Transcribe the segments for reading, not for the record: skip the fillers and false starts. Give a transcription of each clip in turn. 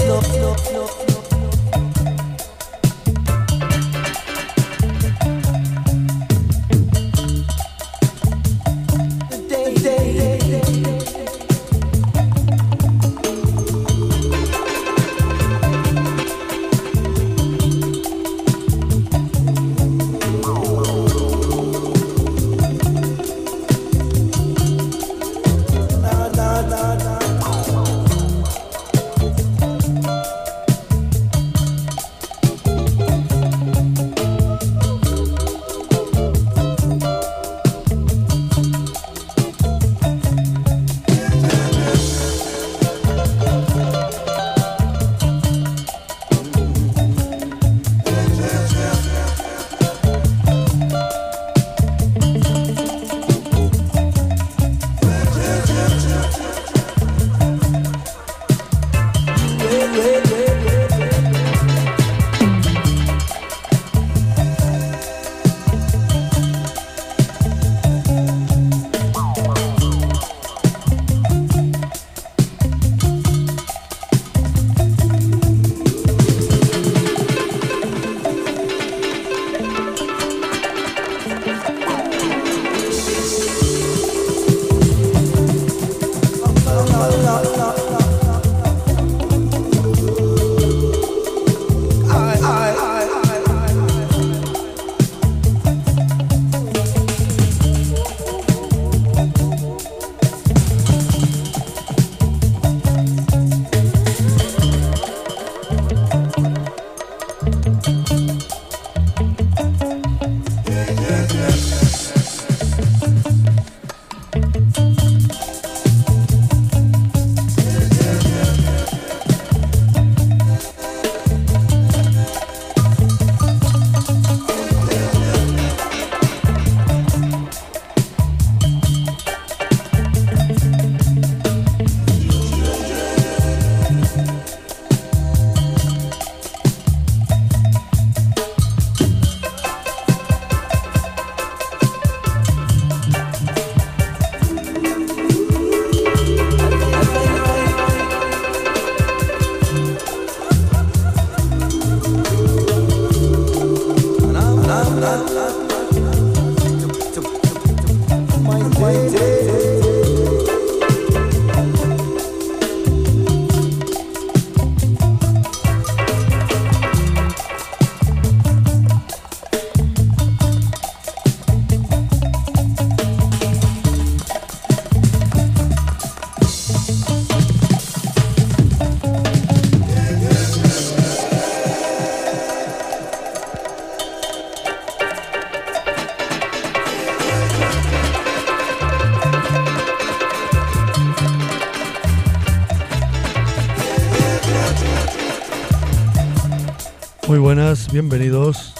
Muy buenas, bienvenidos.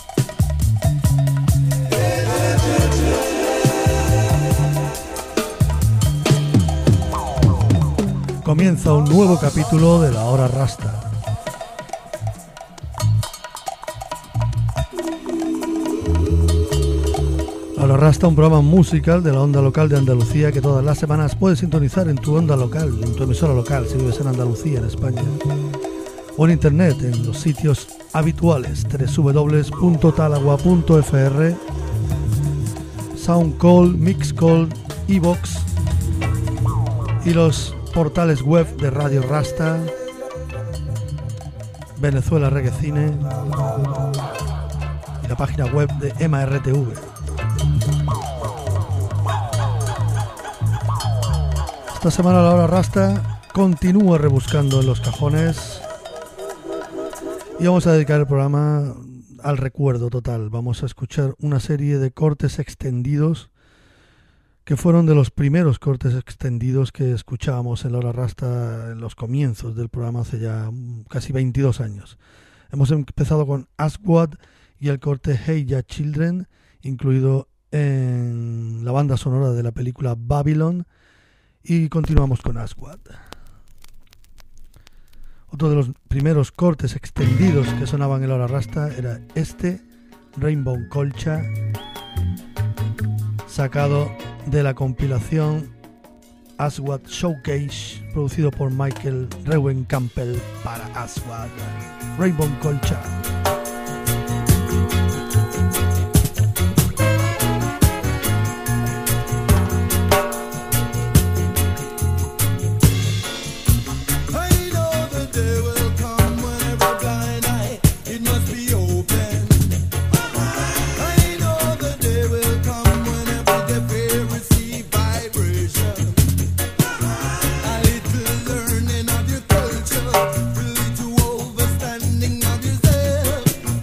Comienza un nuevo capítulo de La Hora Rasta. La Hora Rasta, un programa musical de la onda local de Andalucía que todas las semanas puedes sintonizar en tu onda local, en tu emisora local, si vives en Andalucía, en España, o en internet, en los sitios habituales: www.talagua.fr, Soundcall, Mixcall, Evox y los portales web de Radio Rasta, Venezuela Reggae Cine y la página web de MRTV. Esta semana La Hora Rasta continúa rebuscando en los cajones y vamos a dedicar el programa al recuerdo total. Vamos a escuchar una serie de cortes extendidos que fueron de los primeros cortes extendidos que escuchábamos en La Hora Rasta en los comienzos del programa hace ya casi 22 años. Hemos empezado con Aswad y el corte Hey Ya Children, incluido en la banda sonora de la película Babylon, y continuamos con Aswad. Otro de los primeros cortes extendidos que sonaban en La Hora Rasta era este, Rainbow Culture, sacado de la compilación Aswad Showcase, producido por Michael Rewen Campbell para Aswad. Rainbow Culture. Learning of your culture, really to overstanding of yourself.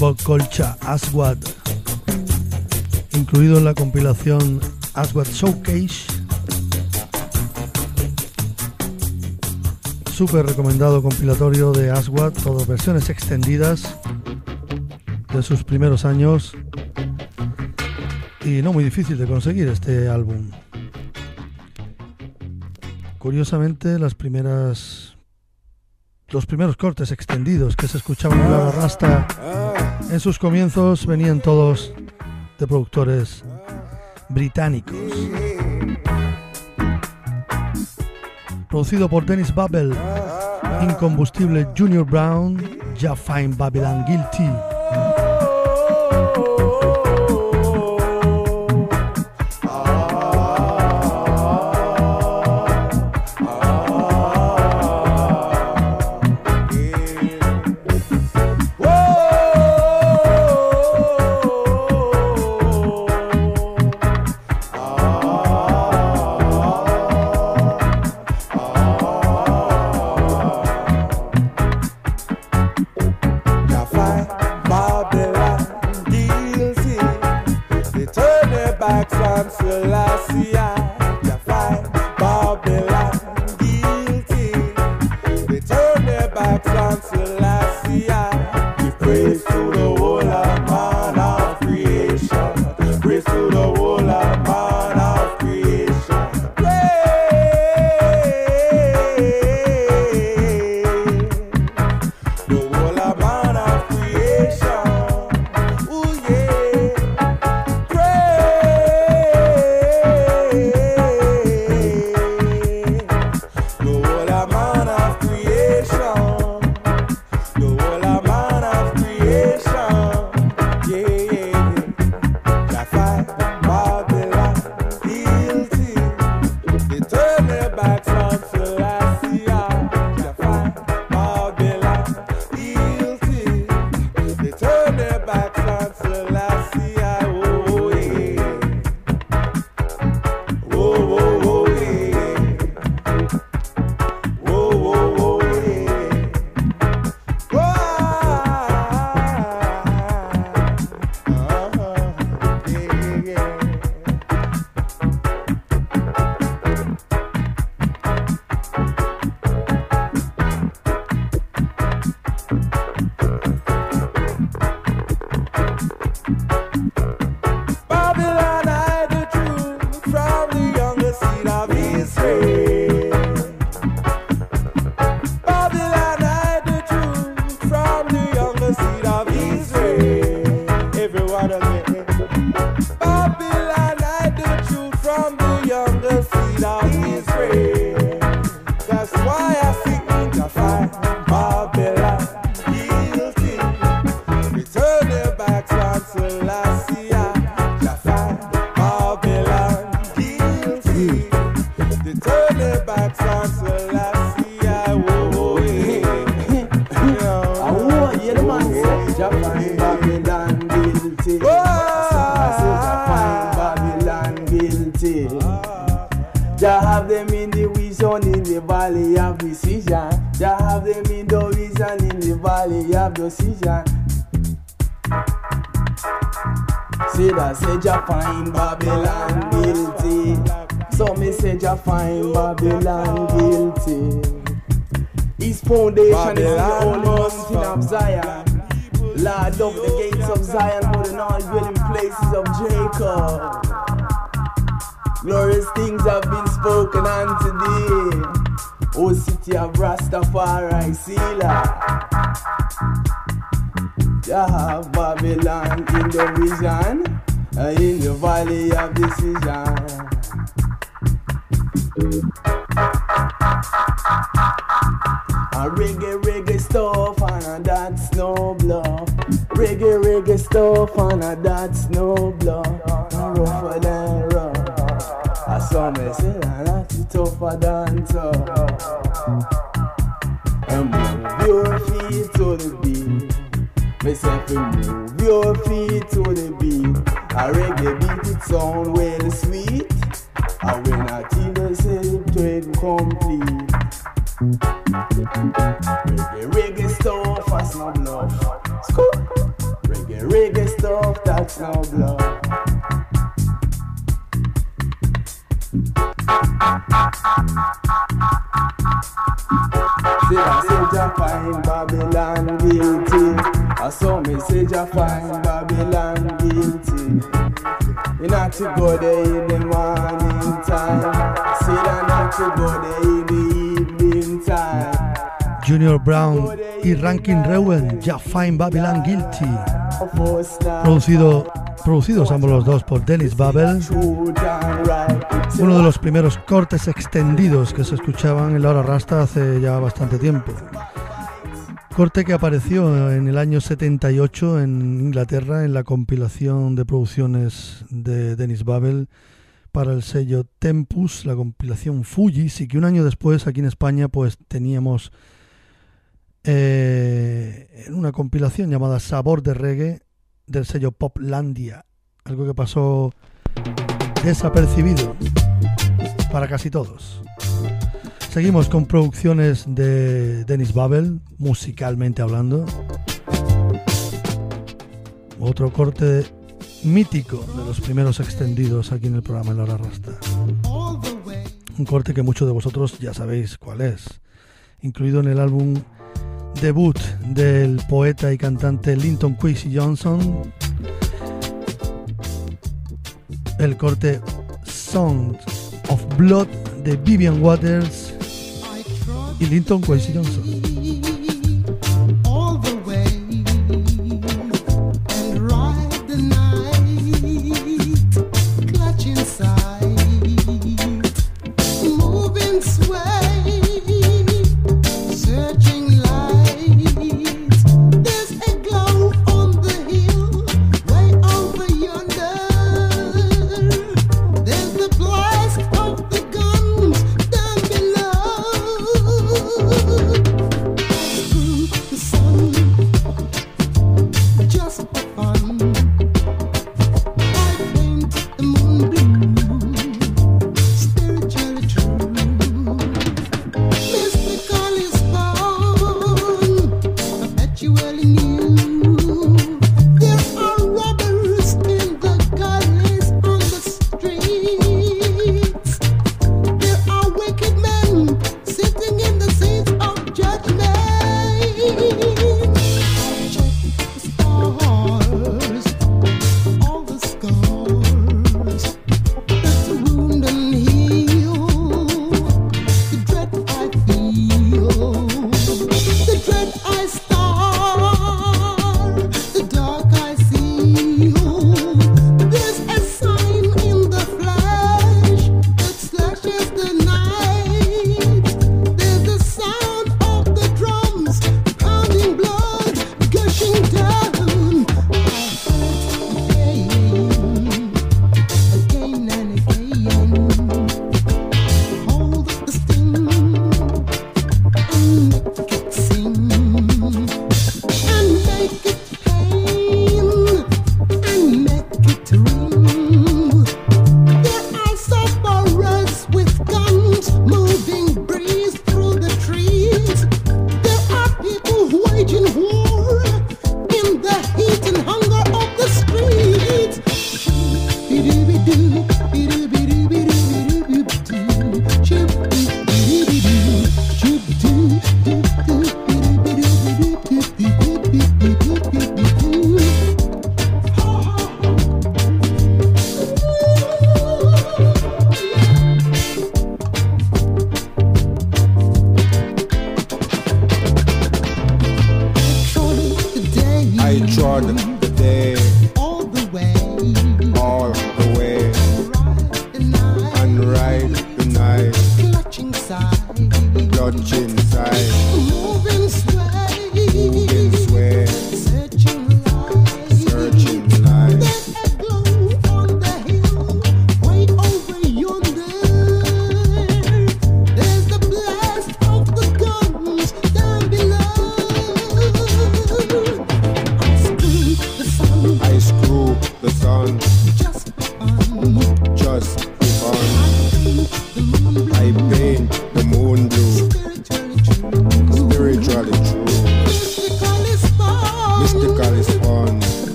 Rainbow Colcha Aswad, incluido en la compilación Aswad Showcase. Súper recomendado compilatorio de Aswad, todas versiones extendidas de sus primeros años, y no muy difícil de conseguir este álbum. Curiosamente, los primeros cortes extendidos que se escuchaban en la Rasta en sus comienzos venían todos de productores británicos. Producido por Dennis Babel, Incombustible Junior Brown, Ya Fine Babylon Guilty. Glorious things have been spoken on today. O city of Rastafari, Sila. Jah have Babylon in the vision, in the valley of decision. A reggae stuff and that's no bluff. Reggae stuff and that's no bluff. Rougher than rough. I saw me say that's tougher than tough. And move your feet to the beat. Me say to move your feet to the beat. A reggae beat it sound well sweet. And when I till the say trade complete. Reggae stuff as no bluff. Say I say Jah find Babylon guilty. I saw me say Jah find Babylon guilty. You not to go there in the morning time. Say that not to go there in the evening time. Junior Brown y Rankin Reuben, Jah find Babylon guilty. Producidos ambos los dos por Dennis Babel. Uno de los primeros cortes extendidos que se escuchaban en la hora rasta hace ya bastante tiempo. Corte que apareció en el año 78 en Inglaterra en la compilación de producciones de Dennis Babel para el sello Tempus, la compilación Fujis, y que un año después aquí en España pues teníamos en una compilación llamada Sabor de Reggae del sello Poplandia, algo que pasó desapercibido para casi todos. Seguimos con producciones de Dennis Babel, musicalmente hablando. Otro corte mítico de los primeros extendidos aquí en el programa En la Hora Rasta. Un corte que muchos de vosotros ya sabéis cuál es, incluido en el álbum debut del poeta y cantante Linton Kwesi Johnson, el corte Sound of Blood de Vivian Waters y Linton Kwesi Johnson.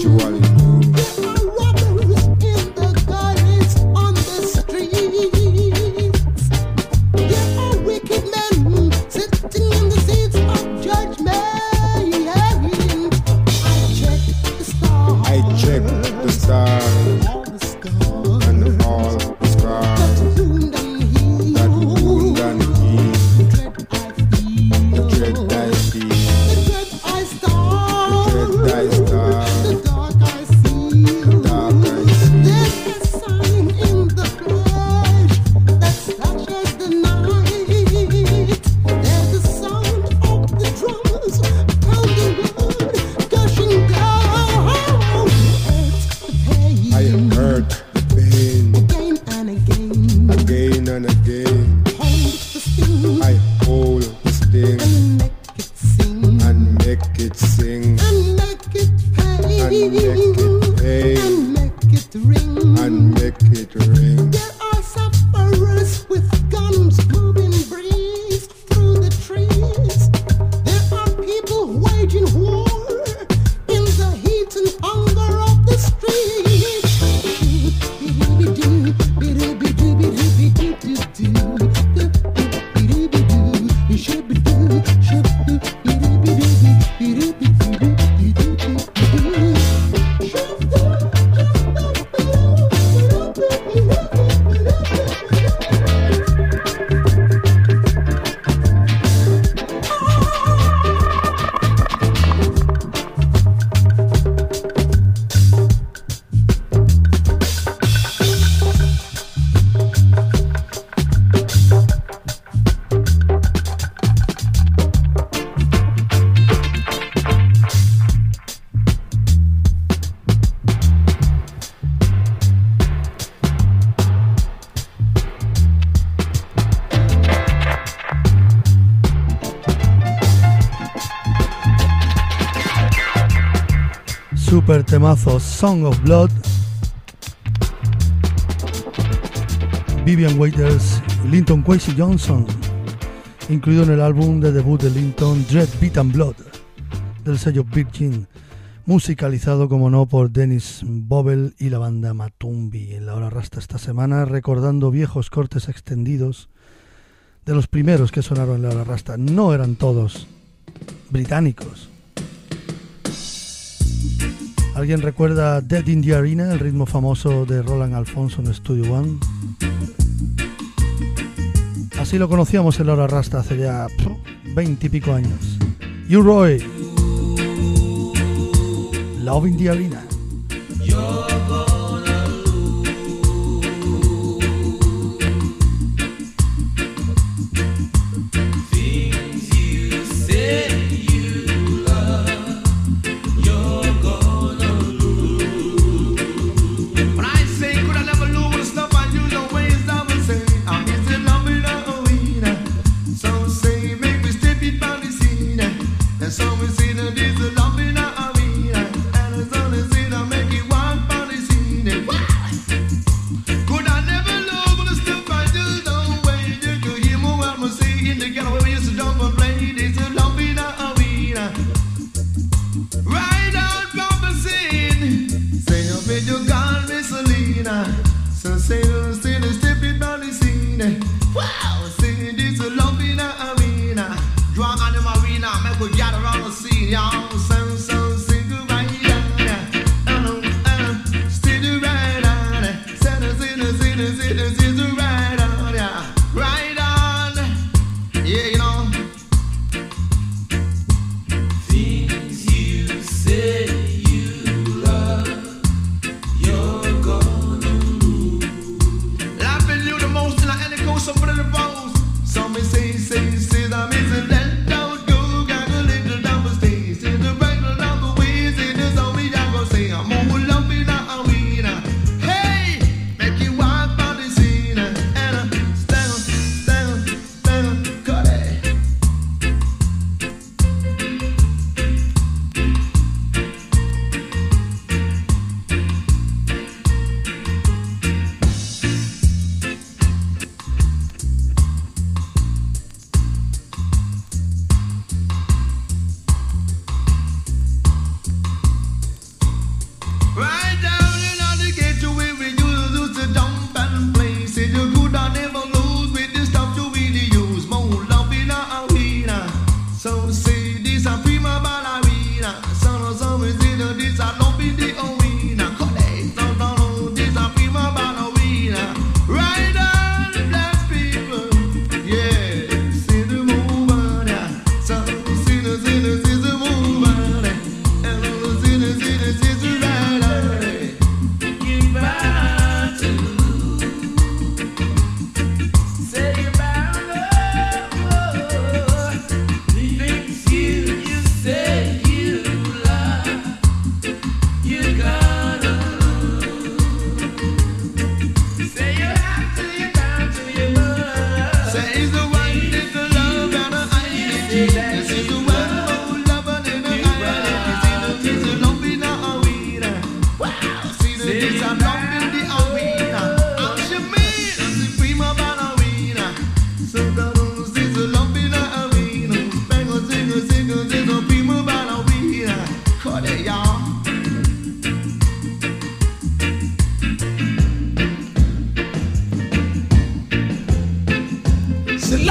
Perpetually new. stars and all the scars that wound and heal. The dread I feel, the dread I start, the dark I see, the dark I see. There's a sign in the flesh that slashes the night. There's the sound of the drums pounding blood, gushing down. I hurt the pain Again and again, again and again. hold the sting I hold the sting and make it sing and make it sing and make it pay and make it pay and make it ring. and make it ring. There are sufferers with guns moving breeze through the trees. There are people waging war in the heat and hunger of the streets. Super temazo, Song of Blood, Vivian Waiters y Linton Kwesi Johnson, incluido en el álbum de debut de Linton, Dread Beat and Blood, del sello Virgin, musicalizado como no por Dennis Bobel y la banda Matumbi. En la hora rasta esta semana, recordando viejos cortes extendidos de los primeros que sonaron en la hora rasta. No eran todos británicos. ¿Alguien recuerda Dead in the Arena, el ritmo famoso de Roland Alphonso en Studio One? Así lo conocíamos en la hora rasta hace ya 20 y pico años. U-Roy, Love in the Arena. So we see that this love in our arena, and it's only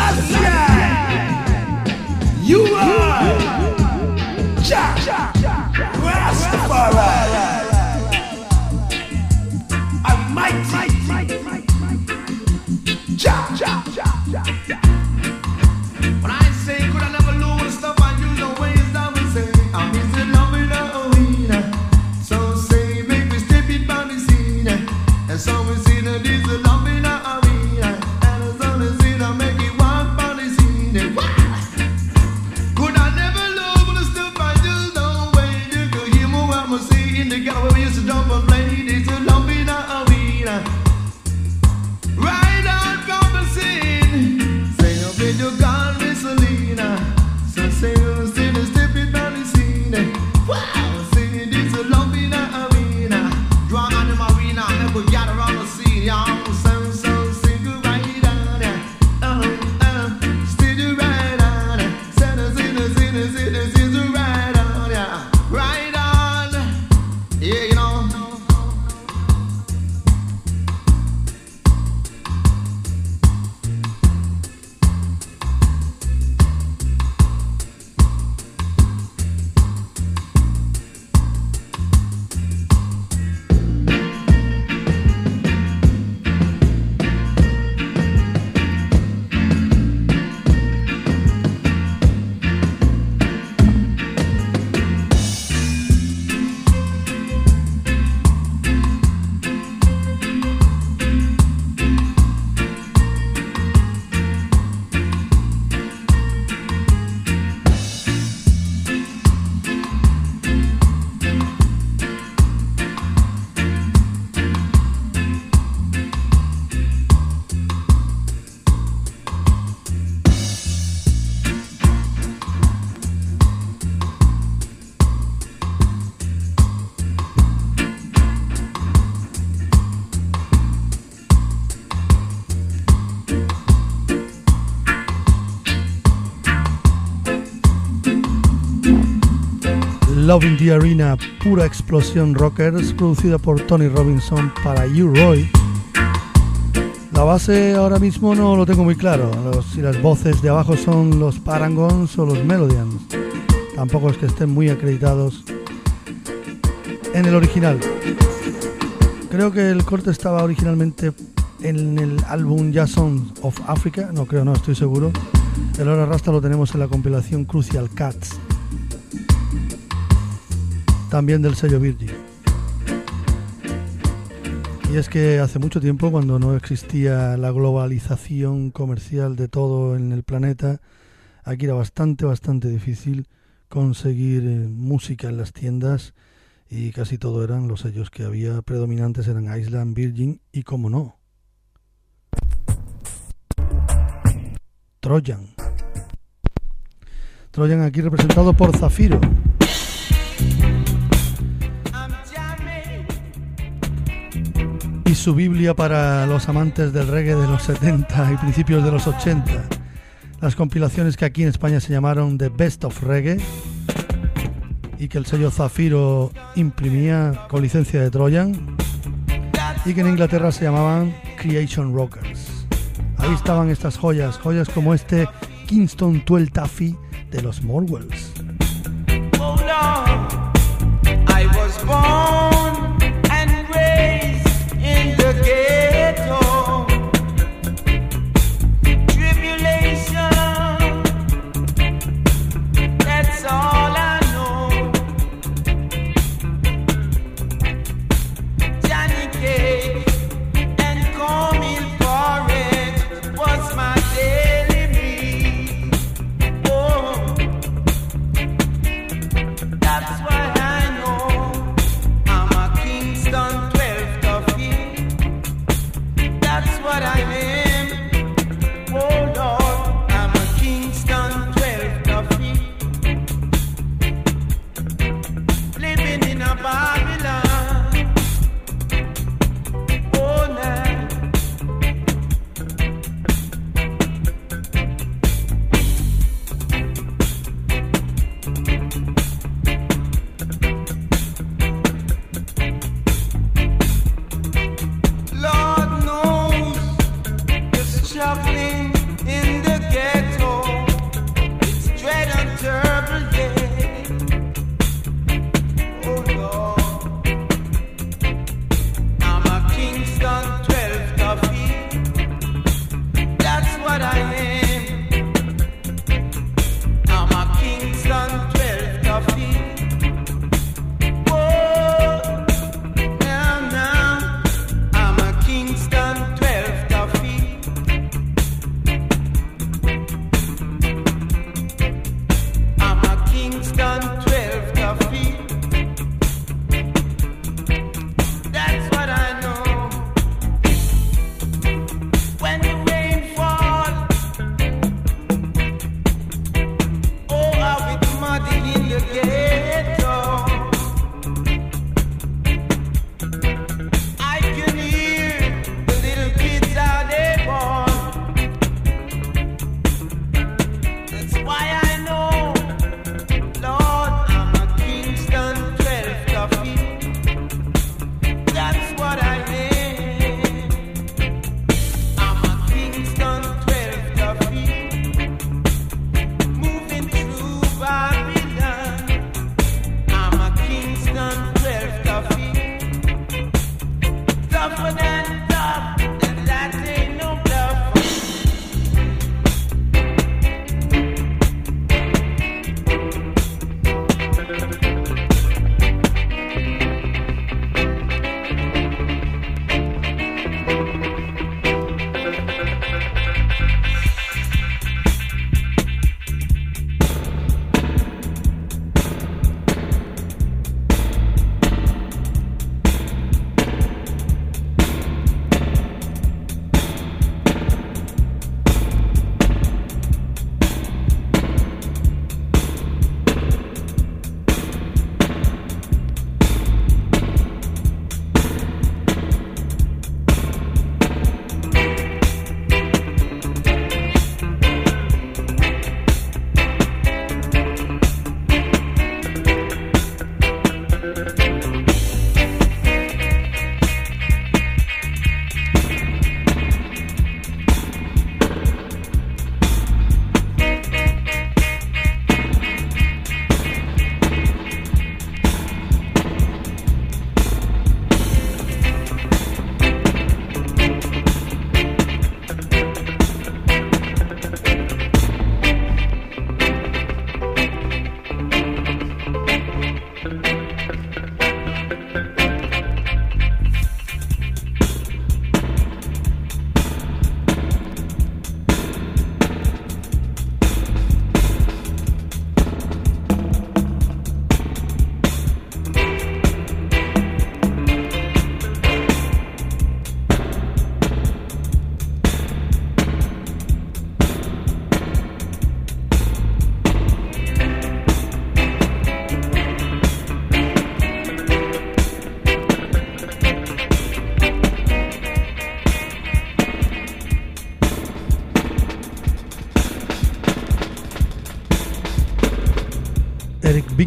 You are Jah Rastafari, Almighty Jah. When I say could I never lose stuff I use the ways that we say I'm Mr. Loving Arena. So say make me step it by the scene. And so we see that this is loving Arena. And as long as it I make it walk by the scene. Could I never love the stuff I use the way you could hear me what I'm saying. The guy where we used to dump and play this is loving Arena. Right on conversing. Say no bit you gone with Selena. So say you see the step it by the scene. Wow, say this is love in the arena. Draw on the marina, never gather around the scene. Y'all so sing you right on it. Still you right on it. Say the right on it. Right on. Yeah, you know. Love in the Arena, pura explosión rockers, producida por Tony Robinson para U-Roy. La base ahora mismo no lo tengo muy claro, si las voces de abajo son los Parangons o los Melodians. Tampoco es que estén muy acreditados en el original. Creo que el corte estaba originalmente en el álbum Jazz Songs of Africa, no estoy seguro. El Hora Rasta lo tenemos en la compilación Crucial Cats, también del sello Virgin. Y es que hace mucho tiempo, cuando no existía la globalización comercial de todo en el planeta, aquí era bastante difícil conseguir música en las tiendas, y casi todo eran los sellos que había predominantes, eran Island, Virgin y, como no, Trojan. Trojan aquí representado por Zafiro. Y su Biblia para los amantes del reggae de los 70 y principios de los 80. Las compilaciones que aquí en España se llamaron The Best of Reggae y que el sello Zafiro imprimía con licencia de Trojan, y que en Inglaterra se llamaban Creation Rockers. Ahí estaban estas joyas como este Kingston 12 Taffy de los Morwells. Oh Lord, I was born and raised in the ghetto. Tribulation, that's all I know. Johnny Cake and cornmeal porridge was my daily meal. Oh,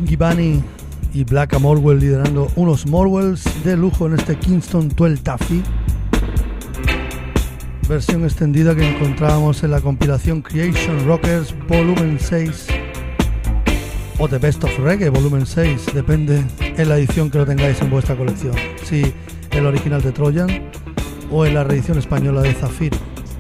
Pinky Bunny y Black Morwell liderando unos Morwells de lujo en este Kingston 12 Taffy, versión extendida que encontrábamos en la compilación Creation Rockers Volumen 6 o The Best of Reggae Volumen 6, depende en la edición que lo tengáis en vuestra colección, si el original de Trojan o en la reedición española de Zafiro.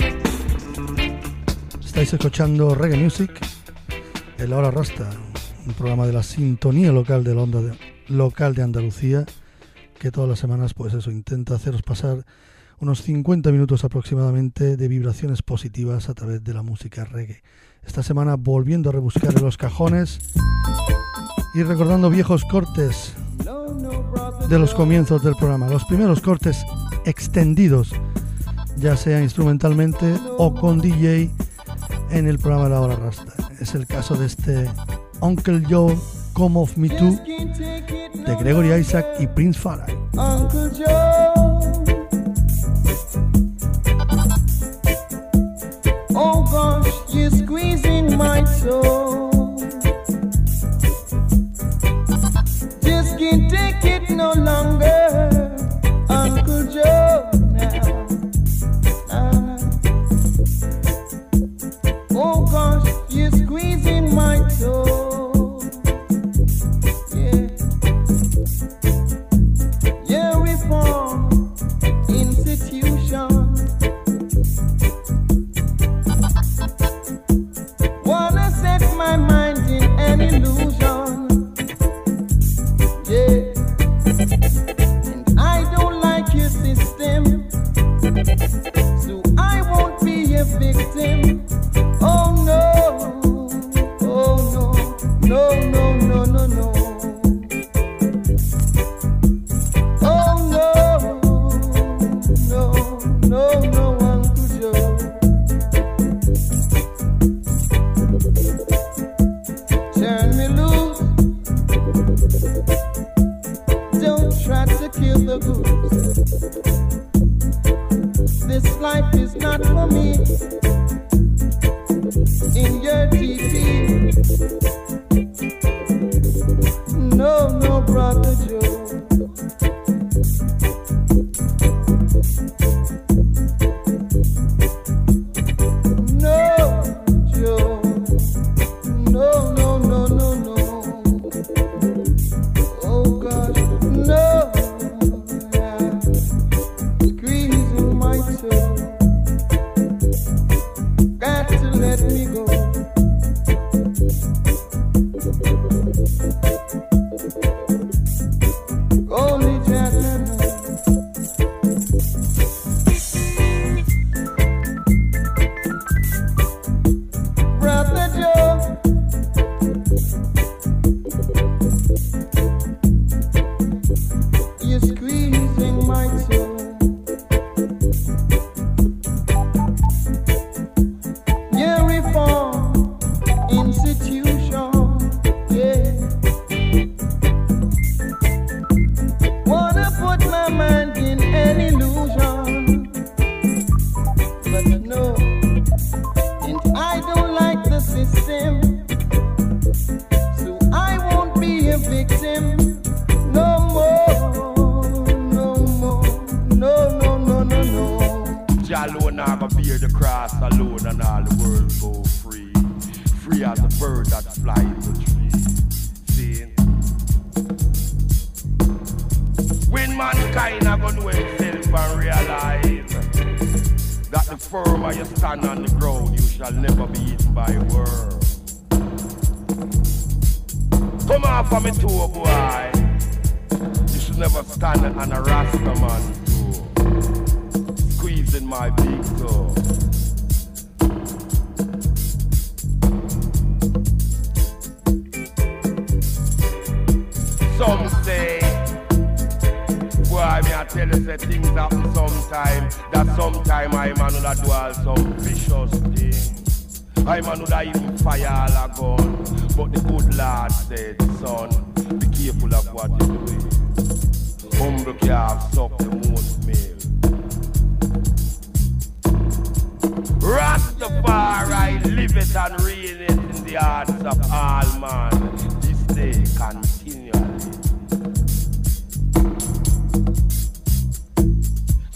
Estáis escuchando Reggae Music en la Hora Rasta, un programa de la sintonía local de la onda local de Andalucía, que todas las semanas pues eso intenta haceros pasar unos 50 minutos aproximadamente de vibraciones positivas a través de la música reggae. Esta semana volviendo a rebuscar en los cajones y recordando viejos cortes de los comienzos del programa, los primeros cortes extendidos, ya sea instrumentalmente o con DJ en el programa de la Hora Rasta. Es el caso de este Uncle Joe, Come Off Me Too, de Gregory Isaac y Prince Farai. Uncle Joe, oh gosh, you're squeezing my toe. Just can't take it no longer, Uncle Joe. Now, oh gosh, you're squeezing my toe. Yeah, yeah, reform institution. Wanna set my mind in an illusion. Yeah, and I don't like your system, so I won't be a victim. Oh no, oh no, no, no, no, no, no. Oh no, no, no, no, Uncle Joe. Turn me loose, don't try to kill the goose. This life is not for me. In your TV, no, no, brother Joe. No, Joe. No, no, no, no, no. Oh gosh, no. Yeah. Squeezing my toe. Got to let me go. Only just know. Brother Joe, you're squeezing my toe. Your reform institution, yeah. Wanna put my mind in an illusion, but no, and I don't like the system, so I won't be a victim no more, no more, no, no, no, no, no. Jah alone not gonna bear the cross alone, and all the world go free, free as a bird that flies the tree. See, when mankind are gonna know itself and realize that the firmer you stand on the ground, you shall never be eaten by a worm. Come off of me toe, boy. You should never stand on a Rasta man toe, squeezing my big toe. Some say, boy, me I tell you, say things happen sometime. That sometime I man would do all some vicious things. I man would even fire all a gun. But the good Lord said, son, be careful of what you do. Humble calf suck the most milk. Rastafari live it and reign it in the hearts of all man. This day can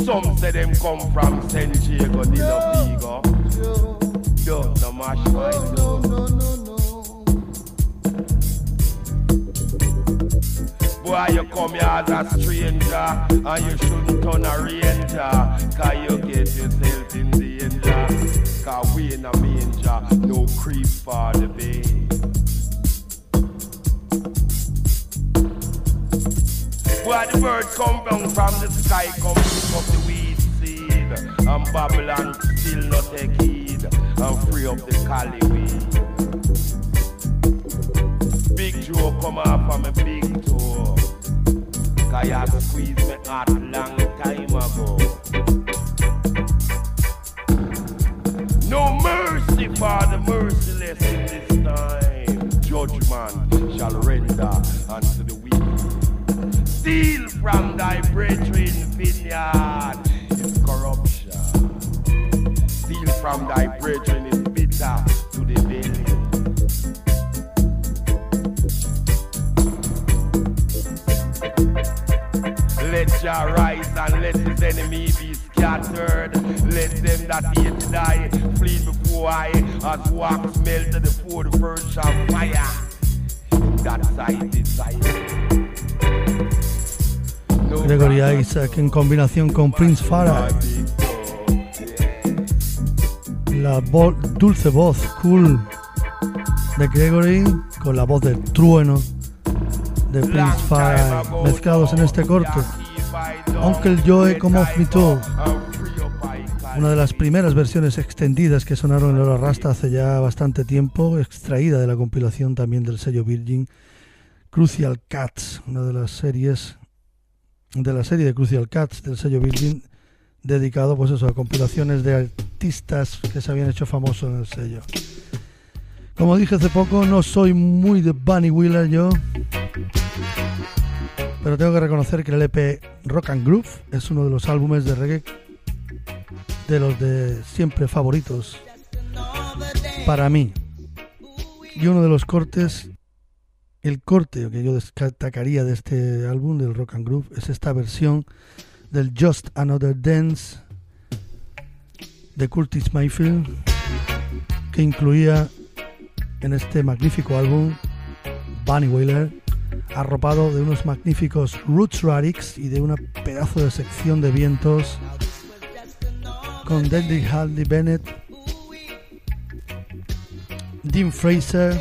Some say them come from San Diego, de la Vigo. Don't no mash my door. Boy, you come here as a stranger, and you shouldn't turn a ranger, cause you get yourself in danger. Cause we in a manger, no creep for the bay. Boy, the bird come down from the sky, come pick up the weed seed, and Babylon still not take heed, and free up the cali weed. Big Joe come off from a big toe, cause you squeeze me heart long time ago. No mercy for the merciless in this time. Judgment shall render unto the wicked. Steal from thy brethren vineyard is corruption. Steal from thy brethren is bitter to the belly. Let Jah rise and let his enemy be scattered. Let them that hate die flee before I, as wax melted before the first of fire. That side desire. Gregory Isaac en combinación con Prince Farah. La dulce voz cool de Gregory con la voz de trueno de Prince Farah mezclados en este corte. Uncle Joe Come Off Me Too, una de las primeras versiones extendidas que sonaron en Hora Rasta hace ya bastante tiempo, extraída de la compilación también del sello Virgin Crucial Cats, una de las series de la serie de Crucial Cats del sello Virgin, dedicado pues eso a compilaciones de artistas que se habían hecho famosos en el sello. Como dije hace poco, no soy muy de Bunny Wheeler yo, pero tengo que reconocer que el EP Rock and Groove es uno de los álbumes de reggae de los de siempre favoritos para mí. Y uno de los cortes, el corte que yo destacaría de este álbum del Rock and Groove es esta versión del Just Another Dance de Curtis Mayfield, que incluía en este magnífico álbum Bunny Wailer, arropado de unos magníficos Roots Radics y de una pedazo de sección de vientos con Deadly Hardy Bennett, Dean Fraser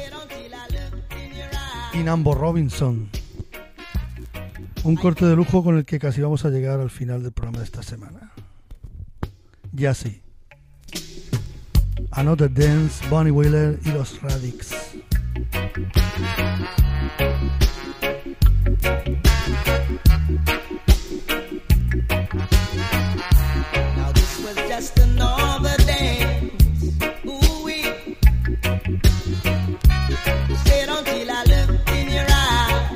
y Nambo Robinson. Un corte de lujo con el que casi vamos a llegar al final del programa de esta semana. Ya sí. Another Dance, Bunny Wailer y los Radics. Now this was just another dance. Ooh-wee. Stayed until I looked in your eyes.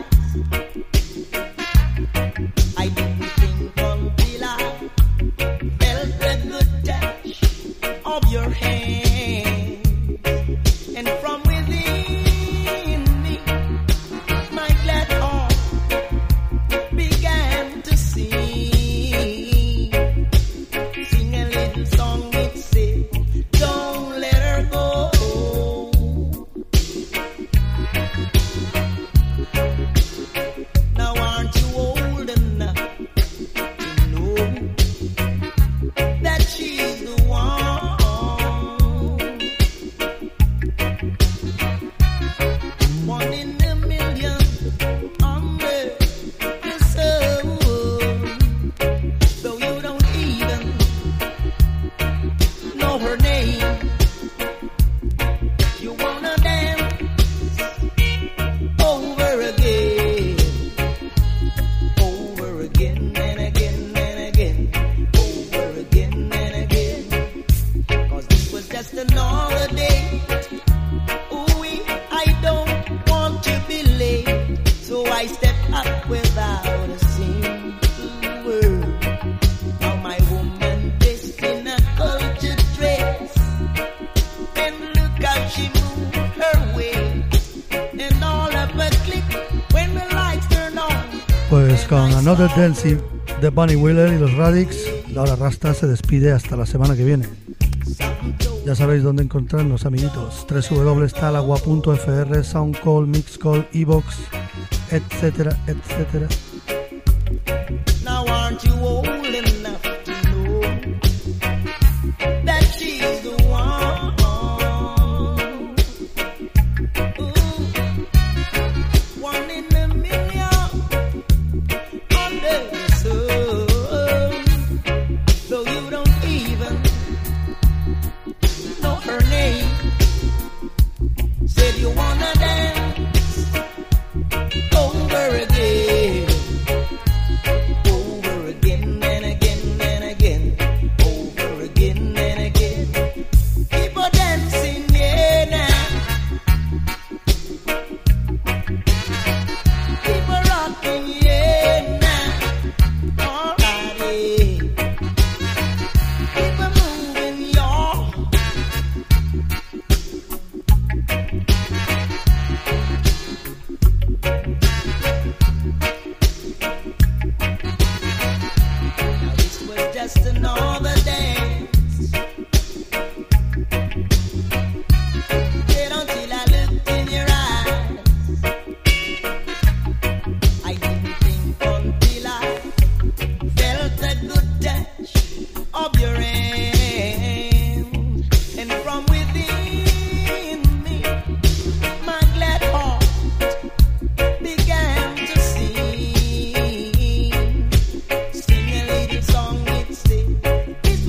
I didn't think until I felt the good touch of your hand. And from within me, my glad heart began to sing. Sing a little song, it said, don't let her go. Now aren't you old enough to know that she's the one? One in a million under the sun. Though you don't even know her name, you wanna dance over again and again and again, over again and again. 'Cause this was just another day. Ooh, I don't want to be late, so I step up without a single word. Now my woman dressed in a cultured dress, and look how she moved her way, and all of a click when the lights turn on. Pues con Another Dance de Bunny Wailer y los Radics La Hora Rasta se despide hasta la semana que viene. Ya sabéis dónde encontrarnos, amiguitos. www.talagua.fr, Soundcall, Mixcall, Evox, etcétera, etcétera. Now aren't you old enough to know that she's the one? Ooh, one in a million under the sun. Though you don't even know her name, said you wanna dance over again. Sing a little song, it say,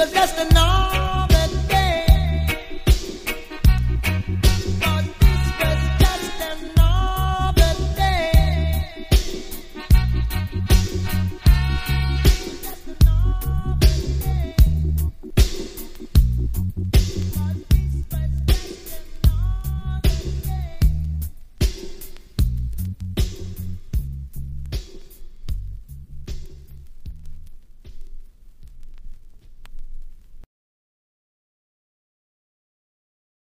was just another